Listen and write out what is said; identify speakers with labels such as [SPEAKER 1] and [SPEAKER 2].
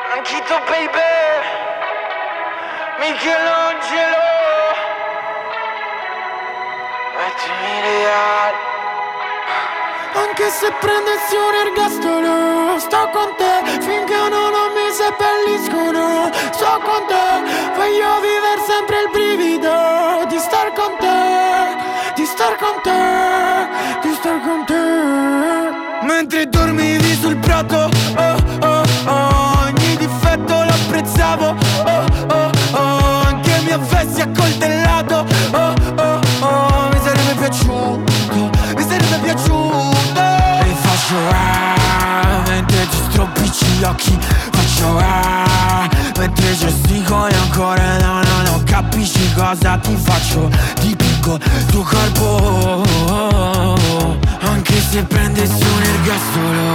[SPEAKER 1] Anchito baby, Michelangelo, mettimi reale.
[SPEAKER 2] Anche se prendessi un ergastolo, sto con te finché non mi seppelliscono. Sto con te, voglio vivere sempre il brivido di star con te, di star con te, di star con te. Mentre dormivi sul prato, oh oh oh, ogni difetto lo apprezzavo, oh oh oh, anche mi avessi accoltellato, oh oh oh, mi sarebbe piaciuto, mi sarebbe piaciuto. E faccio mentre ti stropicci gli occhi, faccio mentre gestico e ancora non capisci cosa ti faccio. Ti picco tuo corpo, anche se prendessi un ergastolo.